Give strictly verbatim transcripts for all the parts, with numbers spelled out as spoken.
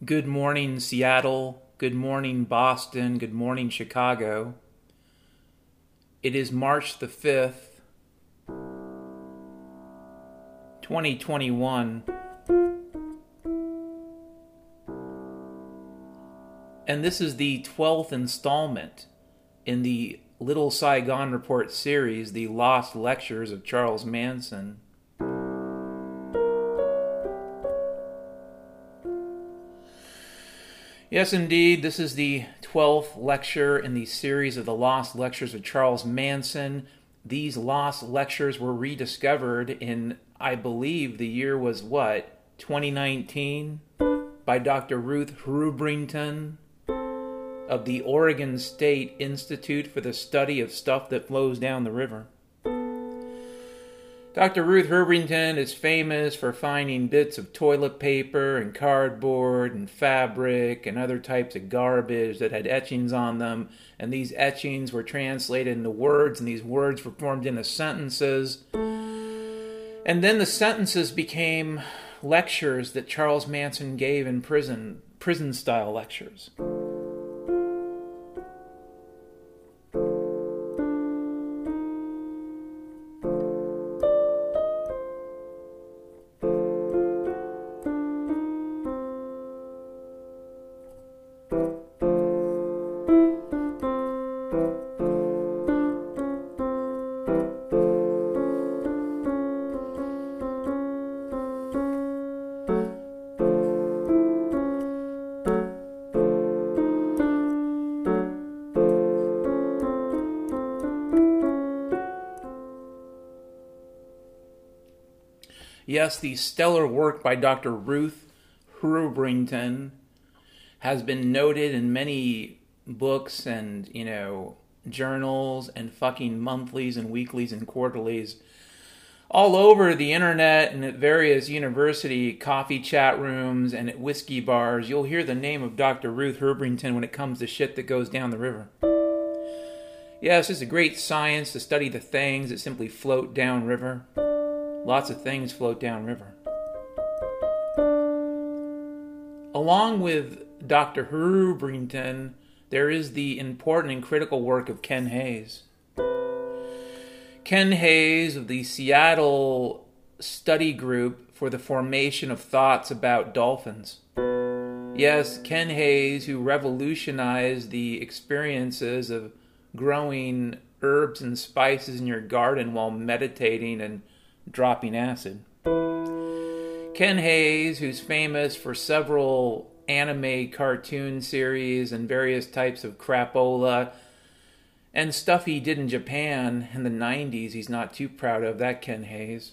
Good morning, Seattle. Good morning, Boston. Good morning, Chicago. It is March the fifth, twenty twenty-one. And this is the twelfth installment in the Little Saigon Report series, The Lost Lectures of Charles Manson. Yes, indeed, this is the twelfth lecture in the series of the Lost Lectures of Charles Manson. These lost lectures were rediscovered in, I believe, the year was what, twenty nineteen, by Doctor Ruth Hrubrington of the Oregon State Institute for the Study of Stuff That Flows Down the River. Doctor Ruth Hrubrington is famous for finding bits of toilet paper and cardboard and fabric and other types of garbage that had etchings on them, and these etchings were translated into words, and these words were formed into sentences. And then the sentences became lectures that Charles Manson gave in prison, prison-style lectures. Yes, the stellar work by Doctor Ruth Hrubrington has been noted in many books and, you know, journals and fucking monthlies and weeklies and quarterlies all over the internet and at various university coffee chat rooms and at whiskey bars. You'll hear the name of Doctor Ruth Hrubrington when it comes to shit that goes down the river. Yes, it's a great science to study the things that simply float downriver. Lots of things float downriver. Along with Doctor Hrubrington, there is the important and critical work of Ken Hayes. Ken Hayes of the Seattle Study Group for the Formation of Thoughts About Dolphins. Yes, Ken Hayes, who revolutionized the experiences of growing herbs and spices in your garden while meditating and dropping acid. Ken Hayes, who's famous for several anime cartoon series and various types of crapola and stuff he did in Japan in the nineties, he's not too proud of that, Ken Hayes.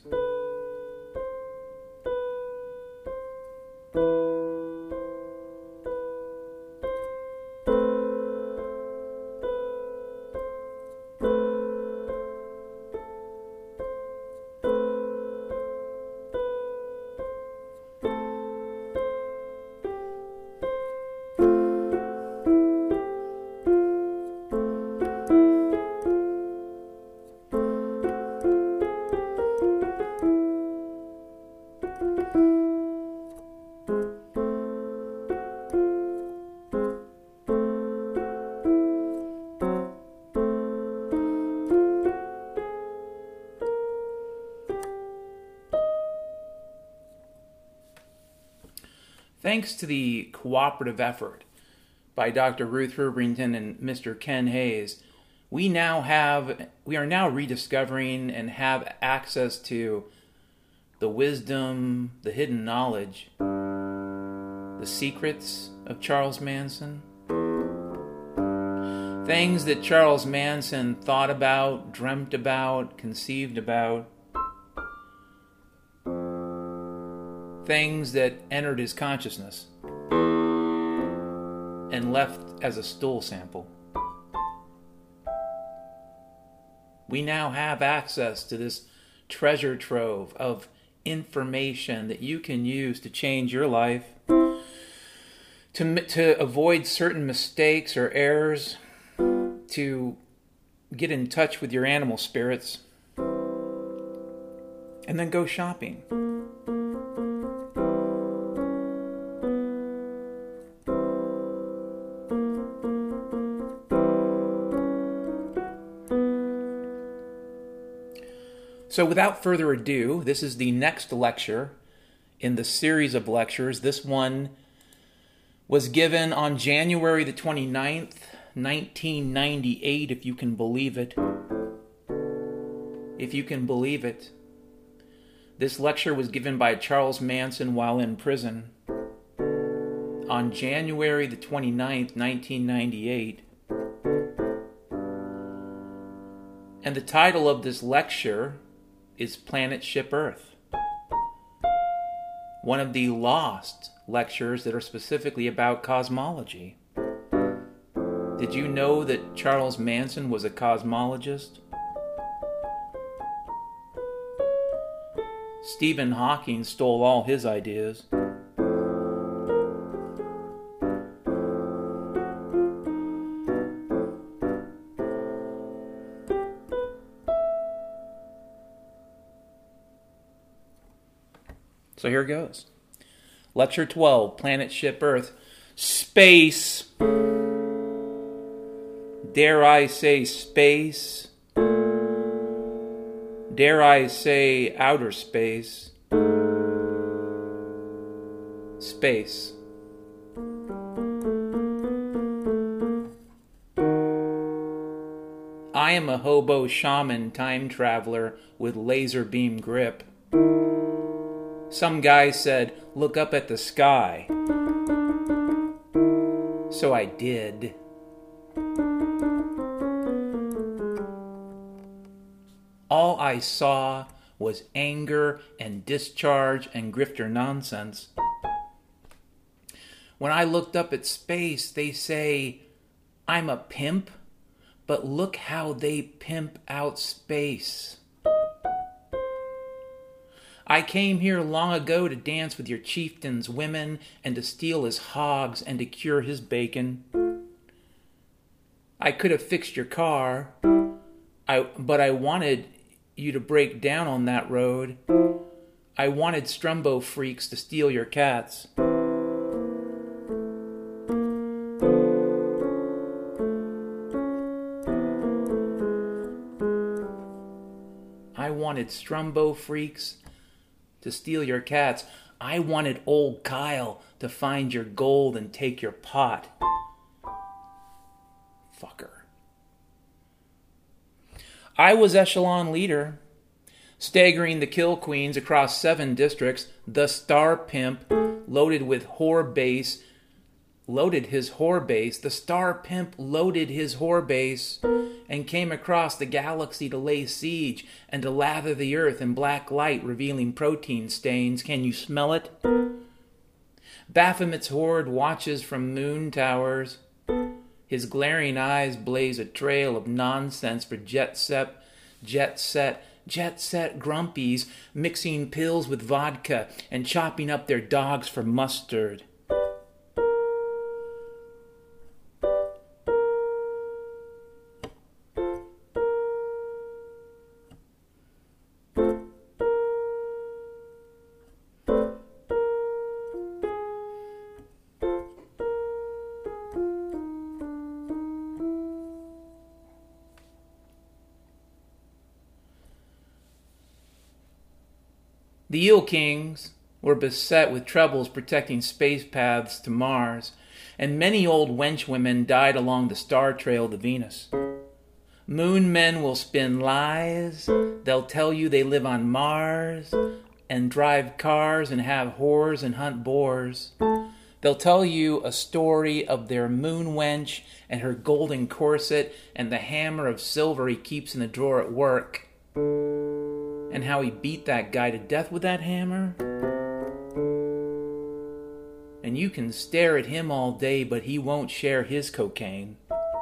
Thanks to the cooperative effort by Doctor Ruth Hrubrington and Mister Ken Hayes, we now have, we are now rediscovering and have access to the wisdom, the hidden knowledge, the secrets of Charles Manson. Things that Charles Manson thought about, dreamt about, conceived about. Things that entered his consciousness and left as a stool sample. We now have access to this treasure trove of information that you can use to change your life, to, to avoid certain mistakes or errors, to get in touch with your animal spirits, and then go shopping. So without further ado, this is the next lecture in the series of lectures. This one was given on January the twenty-ninth, nineteen ninety-eight, if you can believe it. If you can believe it. This lecture was given by Charles Manson while in prison on January the twenty-ninth, nineteen ninety-eight. And the title of this lecture is Planet Ship Earth. One of the lost lectures that are specifically about cosmology. Did you know that Charles Manson was a cosmologist? Stephen Hawking stole all his ideas. So here goes. Lecture twelve, Planet Ship Earth. Space. Dare I say space? Dare I say outer space? Space. I am a hobo shaman time traveler with laser beam grip. Some guy said, look up at the sky. So I did. All I saw was anger and discharge and grifter nonsense. When I looked up at space, they say, I'm a pimp, but look how they pimp out space. I came here long ago to dance with your chieftain's women and to steal his hogs and to cure his bacon. I could have fixed your car, I, but I wanted you to break down on that road. I wanted Strumbo freaks to steal your cats. I wanted Strumbo freaks to steal your cats. I wanted old Kyle to find your gold and take your pot. Fucker. I was echelon leader, staggering the kill queens across seven districts. The star pimp, loaded with whore base, loaded his whore base. The star pimp loaded his whore base and came across the galaxy to lay siege and to lather the earth in black light, revealing protein stains. Can you smell it? Baphomet's horde watches from moon towers. His glaring eyes blaze a trail of nonsense for jet set, jet set, jet set grumpies, mixing pills with vodka and chopping up their dogs for mustard. The Eel Kings were beset with troubles protecting space paths to Mars, and many old wench women died along the star trail to Venus. Moon men will spin lies. They'll tell you they live on Mars and drive cars and have whores and hunt boars. They'll tell you a story of their moon wench and her golden corset and the hammer of silver he keeps in the drawer at work. And how he beat that guy to death with that hammer. And you can stare at him all day, but he won't share his cocaine.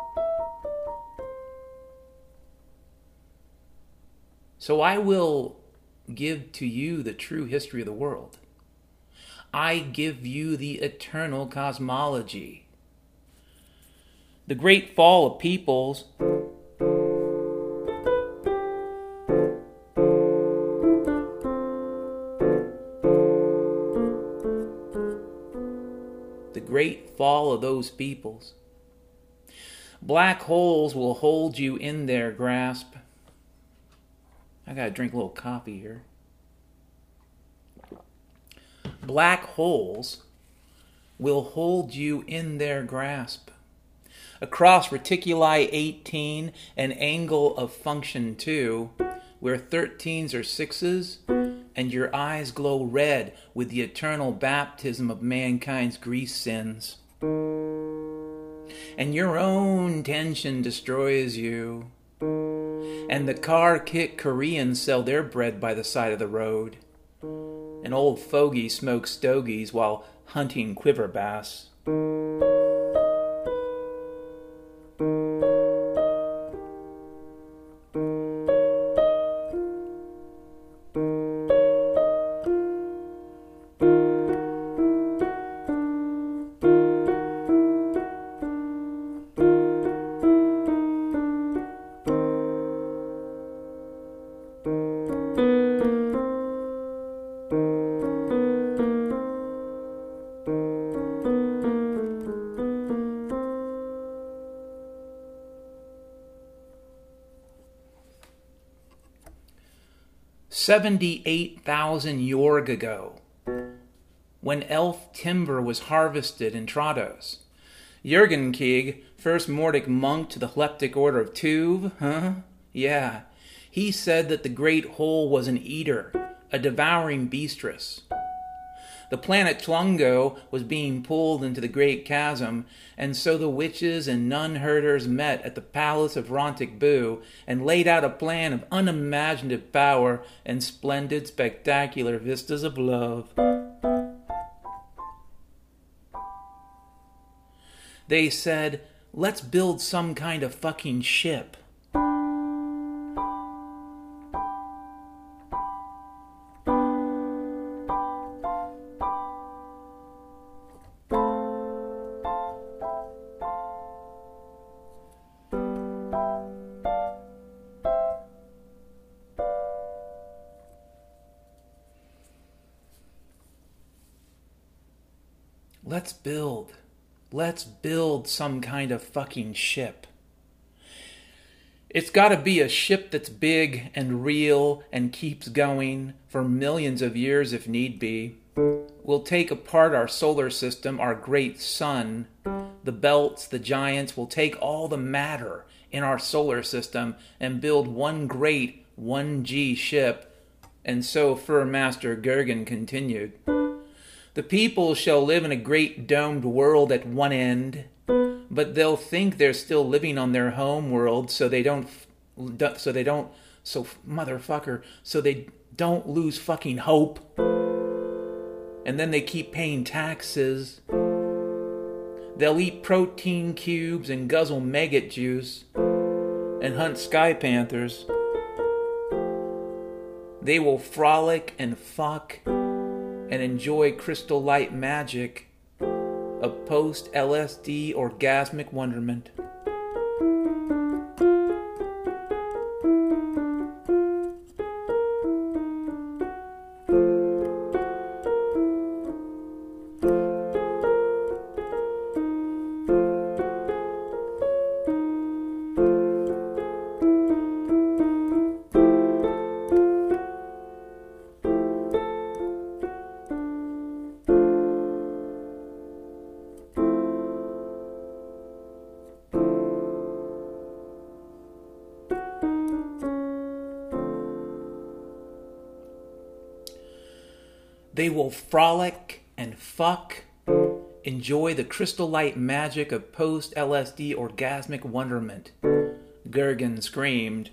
So I will give to you the true history of the world. I give you the eternal cosmology. The great fall of peoples. The great fall of those peoples. Black holes will hold you in their grasp. I gotta drink a little coffee here. Black holes will hold you in their grasp. Across reticuli eighteen and angle of function two, where thirteens are sixes, and your eyes glow red with the eternal baptism of mankind's grease sins. And your own tension destroys you. And the car-kick Koreans sell their bread by the side of the road. An old fogey smokes stogies while hunting quiver bass. seventy-eight thousand Yorg ago, when elf timber was harvested in Trados, Jurgenkig, first Mordic monk to the Hleptic Order of Tuve, huh? Yeah, he said that the Great Hole was an eater, a devouring beastress. The planet Tlungo was being pulled into the Great Chasm, and so the witches and nun-herders met at the palace of Rontic Bu and laid out a plan of unimaginative power and splendid, spectacular vistas of love. They said, let's build some kind of fucking ship. Let's build. Let's build some kind of fucking ship. It's got to be a ship that's big and real and keeps going for millions of years if need be. We'll take apart our solar system, our great sun, the belts, the giants. We'll take all the matter in our solar system and build one great one G ship. And so Fur Master Gergen continued. The people shall live in a great domed world at one end, but they'll think they're still living on their home world, so they don't, so they don't, so motherfucker, so they don't lose fucking hope. And then they keep paying taxes. They'll eat protein cubes and guzzle maggot juice and hunt sky panthers. They will frolic and fuck and enjoy crystal light magic of post-L S D orgasmic wonderment. They will frolic and fuck, enjoy the crystal light magic of post-L S D orgasmic wonderment, Gergen screamed.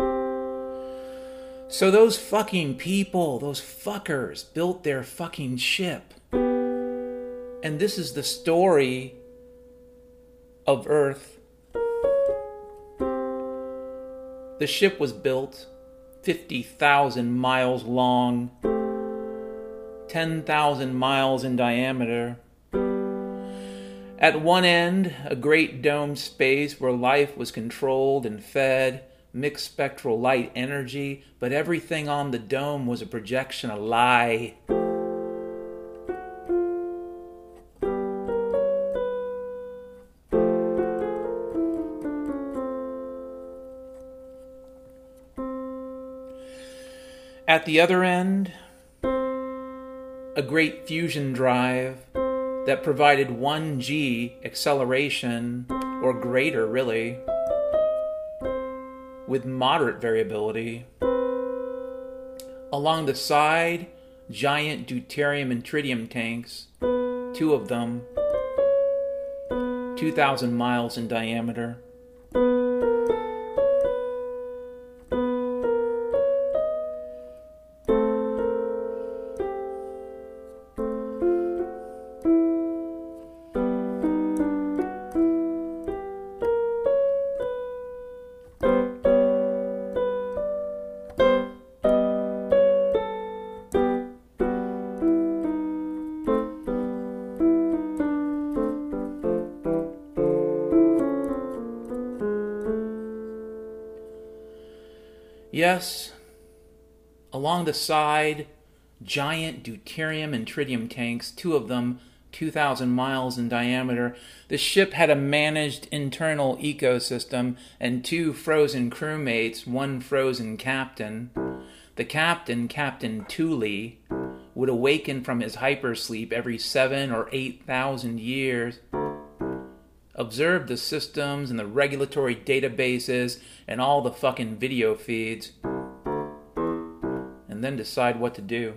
So those fucking people, those fuckers, built their fucking ship. And this is the story of Earth. The ship was built fifty thousand miles long, ten thousand miles in diameter. At one end, a great domed space where life was controlled and fed, mixed spectral light energy, but everything on the dome was a projection, a lie. At the other end, a great fusion drive that provided one G acceleration, or greater really, with moderate variability. Along the side, giant deuterium and tritium tanks, two of them, two thousand miles in diameter. Yes, along the side, giant deuterium and tritium tanks, two of them two thousand miles in diameter. The ship had a managed internal ecosystem and two frozen crewmates, one frozen captain. The captain, Captain Thule, would awaken from his hypersleep every seven or eight thousand years, observe the systems and the regulatory databases and all the fucking video feeds, and then decide what to do.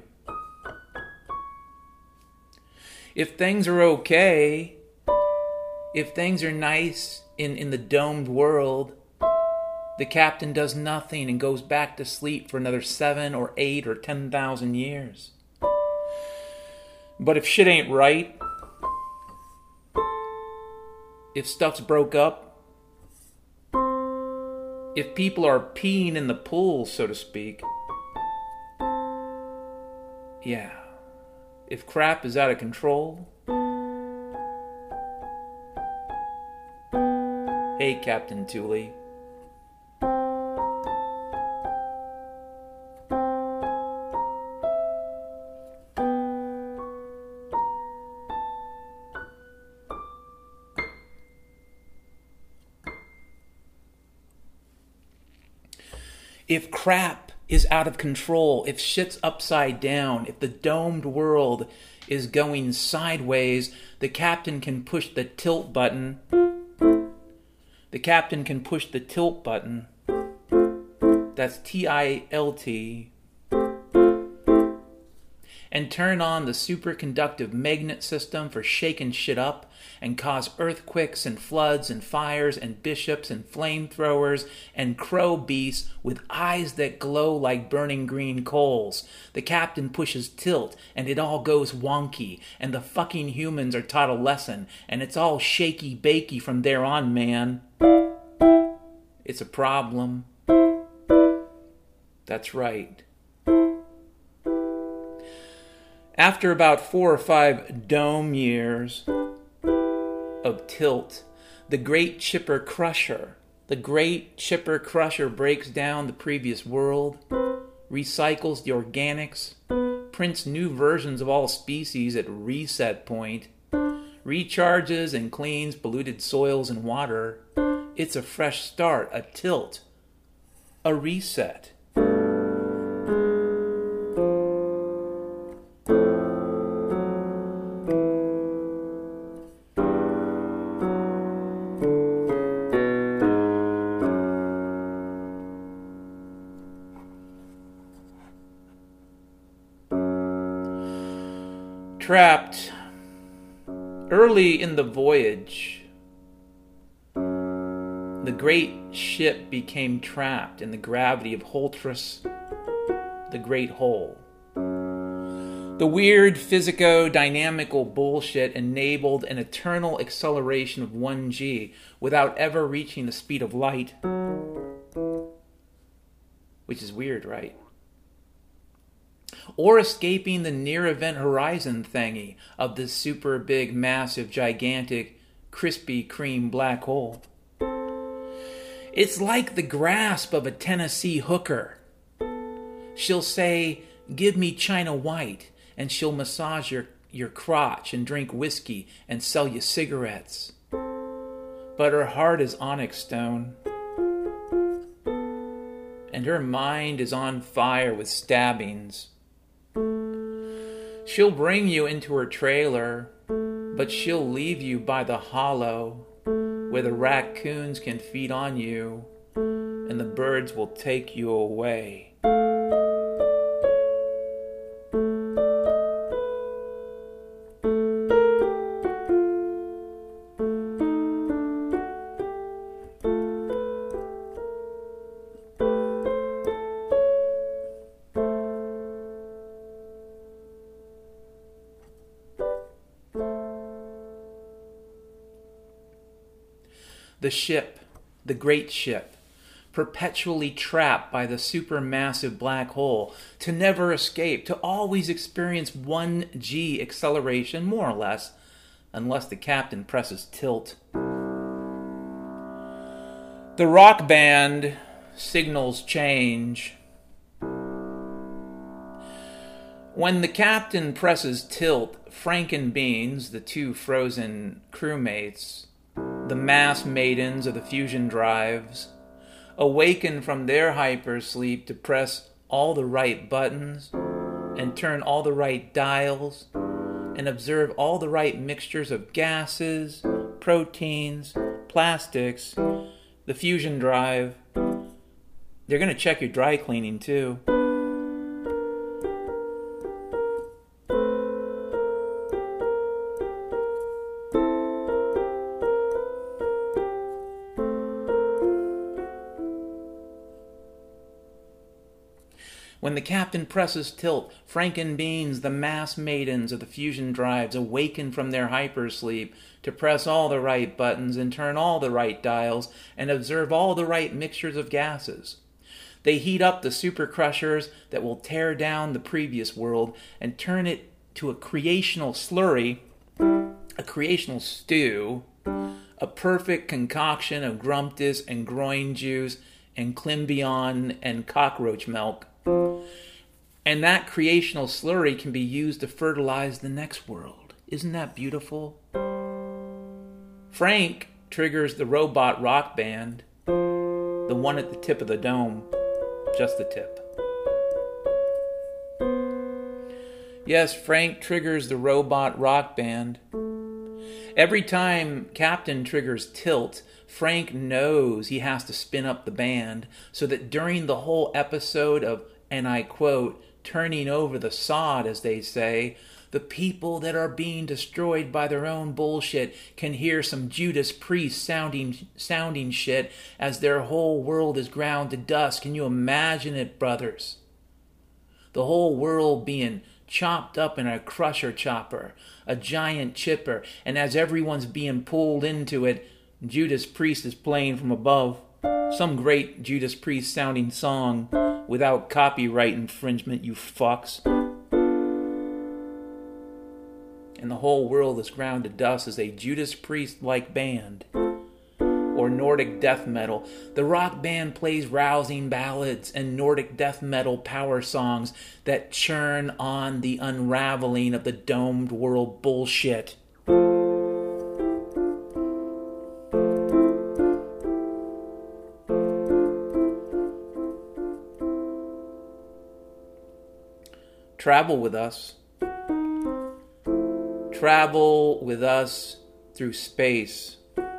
If things are okay, if things are nice in, in the domed world, the captain does nothing and goes back to sleep for another seven or eight or ten thousand years. But if shit ain't right, if stuff's broke up, if people are peeing in the pool, so to speak, yeah, if crap is out of control, hey, Captain Thule. If crap is out of control, if shit's upside down, if the domed world is going sideways, the captain can push the tilt button. The captain can push the tilt button. That's T I L T. And turn on the superconductive magnet system for shaking shit up and cause earthquakes and floods and fires and bishops and flamethrowers and crow beasts with eyes that glow like burning green coals. The captain pushes tilt and it all goes wonky and the fucking humans are taught a lesson and it's all shaky bakey from there on, man. It's a problem. That's right. After about four or five dome years of tilt, the great chipper crusher, the great chipper crusher breaks down the previous world, recycles the organics, prints new versions of all species at reset point, recharges and cleans polluted soils and water. It's a fresh start, a tilt, a reset. Trapped early in the voyage, the great ship became trapped in the gravity of Holtrus, the Great Hole. The weird physico-dynamical bullshit enabled an eternal acceleration of one G without ever reaching the speed of light. Which is weird, right? Or escaping the near-event horizon thingy of this super big, massive, gigantic, Krispy Kreme black hole. It's like the grasp of a Tennessee hooker. She'll say, "Give me China White," and she'll massage your, your crotch and drink whiskey and sell you cigarettes. But her heart is onyx stone. and her mind is on fire with stabbings. She'll bring you into her trailer, but she'll leave you by the hollow where the raccoons can feed on you and the birds will take you away. The ship, the great ship, perpetually trapped by the supermassive black hole, to never escape, to always experience one G acceleration, more or less, unless the captain presses tilt. The rock band signals change. When the captain presses tilt, Frank and Beans, the two frozen crewmates, the mass maidens of the fusion drives, awaken from their hypersleep to press all the right buttons and turn all the right dials and observe all the right mixtures of gases, proteins, plastics, the fusion drive. They're going to check your dry cleaning too. When the captain presses tilt, Frank and Beans, the mass maidens of the fusion drives, awaken from their hypersleep to press all the right buttons and turn all the right dials and observe all the right mixtures of gases. They heat up the super crushers that will tear down the previous world and turn it to a creational slurry, a creational stew, a perfect concoction of Grumptus and groin juice and Climbion and cockroach milk. And that creational slurry can be used to fertilize the next world. Isn't that beautiful? Frank triggers the robot rock band, the one at the tip of the dome, just the tip. Yes, Frank triggers the robot rock band. Every time Captain triggers tilt, Frank knows he has to spin up the band so that during the whole episode of, and I quote, turning over the sod, as they say, the people that are being destroyed by their own bullshit can hear some Judas Priest sounding sounding shit as their whole world is ground to dust. Can you imagine it, brothers? The whole world being chopped up in a crusher chopper, a giant chipper, and as everyone's being pulled into it, Judas Priest is playing from above. Some great Judas Priest sounding song without copyright infringement, you fucks. And the whole world is ground to dust as a Judas Priest-like band, or Nordic death metal. The rock band plays rousing ballads and Nordic death metal power songs that churn on the unraveling of the domed world bullshit. Travel with us. Travel with us through space.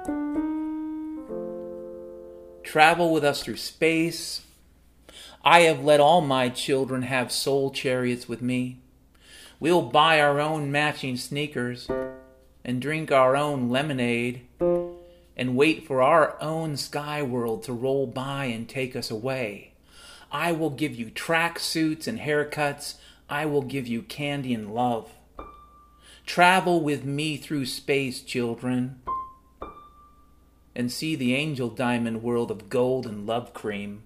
Travel with us through space. I have let all my children have soul chariots with me. We'll buy our own matching sneakers and drink our own lemonade and wait for our own sky world to roll by and take us away. I will give you track suits and haircuts. I will give you candy and love. Travel with me through space, children, and see the angel diamond world of gold and love cream.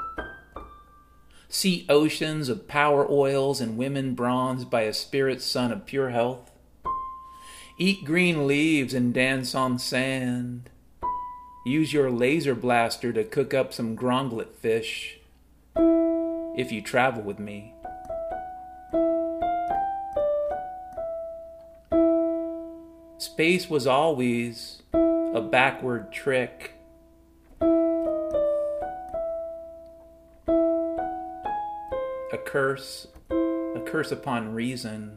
See oceans of power oils and women bronzed by a spirit sun of pure health. Eat green leaves and dance on sand. Use your laser blaster to cook up some gronglet fish, if you travel with me. Space was always a backward trick. curse, a curse upon reason.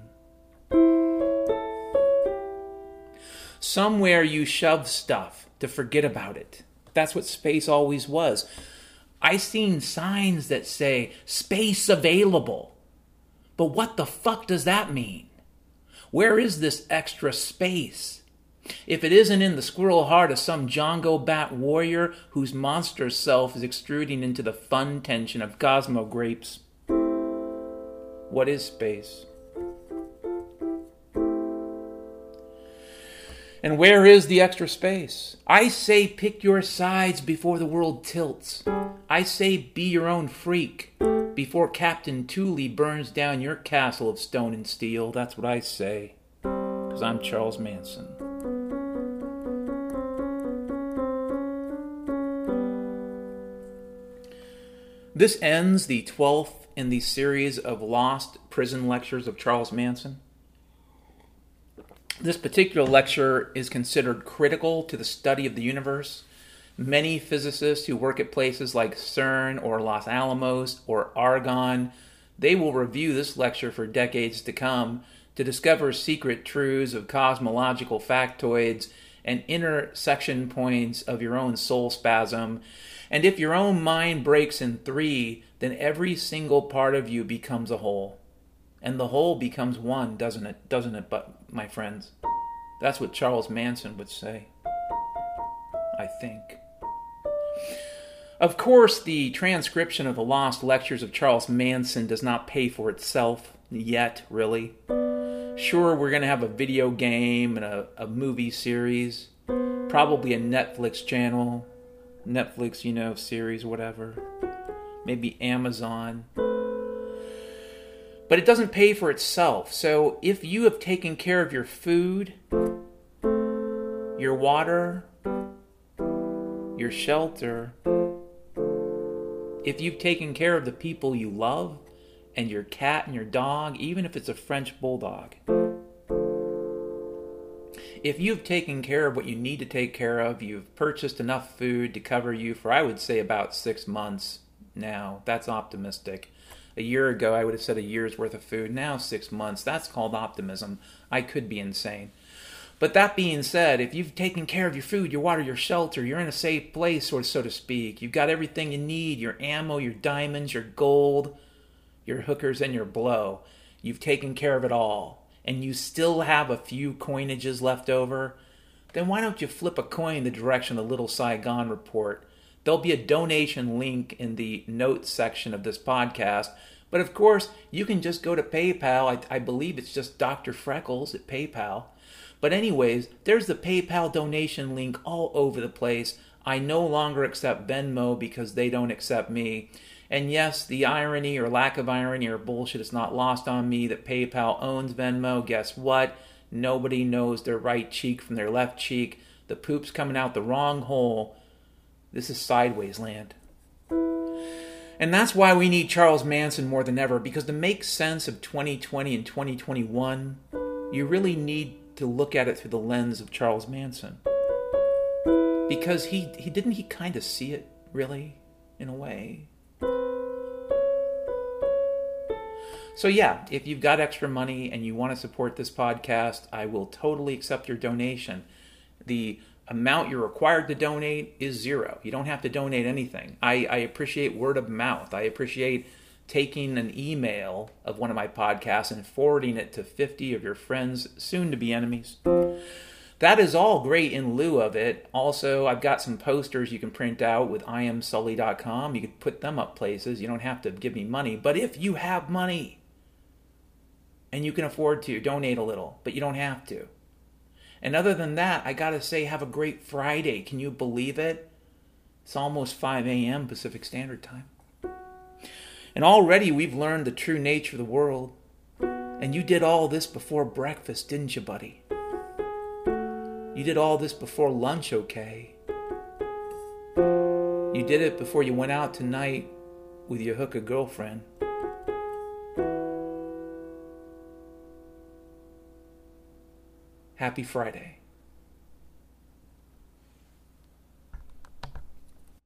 Somewhere you shove stuff to forget about it. That's what space always was. I seen signs that say, space available. But what the fuck does that mean? Where is this extra space? If it isn't in the squirrel heart of some Django Bat warrior whose monster self is extruding into the fun tension of Cosmo grapes. What is space? And where is the extra space? I say pick your sides before the world tilts. I say be your own freak before Captain Thule burns down your castle of stone and steel. That's what I say, because I'm Charles Manson. This ends the twelfth in the series of Lost Prison Lectures of Charles Manson. This particular lecture is considered critical to the study of the universe. Many physicists who work at places like CERN or Los Alamos or Argonne, they will review this lecture for decades to come to discover secret truths of cosmological factoids and intersection points of your own soul spasm. And if your own mind breaks in three, then every single part of you becomes a whole. And the whole becomes one, doesn't it? Doesn't it, but my friends? That's what Charles Manson would say. I think. Of course, the transcription of the Lost Lectures of Charles Manson does not pay for itself yet, really. Sure, we're going to have a video game and a, a movie series. Probably a Netflix channel. Netflix, you know, series, whatever. Maybe Amazon. But it doesn't pay for itself. So if you have taken care of your food, your water, your shelter, if you've taken care of the people you love, and your cat and your dog, even if it's a French bulldog, if you've taken care of what you need to take care of, you've purchased enough food to cover you for, I would say, about six months now. That's optimistic. A year ago, I would have said a year's worth of food. Now, six months. That's called optimism. I could be insane. But that being said, if you've taken care of your food, your water, your shelter, you're in a safe place, or so to speak. You've got everything you need, your ammo, your diamonds, your gold, your hookers, and your blow. You've taken care of it all. And you still have a few coinages left over, then why don't you flip a coin the direction of the Little Saigon Report? There'll be a donation link in the notes section of this podcast. But of course, you can just go to PayPal. I, I believe it's just Doctor Freckles at PayPal. But anyways, there's the PayPal donation link all over the place. I no longer accept Venmo because they don't accept me. And yes, the irony or lack of irony or bullshit is not lost on me that PayPal owns Venmo. Guess what? Nobody knows their right cheek from their left cheek. The poop's coming out the wrong hole. This is sideways land. And that's why we need Charles Manson more than ever, because to make sense of twenty twenty and twenty twenty-one, you really need to look at it through the lens of Charles Manson. Because he, he didn't he kind of see it, really, in a way? So yeah, if you've got extra money and you want to support this podcast, I will totally accept your donation. The amount you're required to donate is zero. You don't have to donate anything. I, I appreciate word of mouth. I appreciate taking an email of one of my podcasts and forwarding it to fifty of your friends, soon to be enemies. That is all great in lieu of it. Also, I've got some posters you can print out with I am sully dot com. You can put them up places. You don't have to give me money. But if you have money and you can afford to, donate a little, but you don't have to. And other than that, I gotta say, have a great Friday. Can you believe it? It's almost five a.m. Pacific Standard Time. And already we've learned the true nature of the world. And you did all this before breakfast, didn't you, buddy? You did all this before lunch, okay? You did it before you went out tonight with your hooker girlfriend. Happy Friday.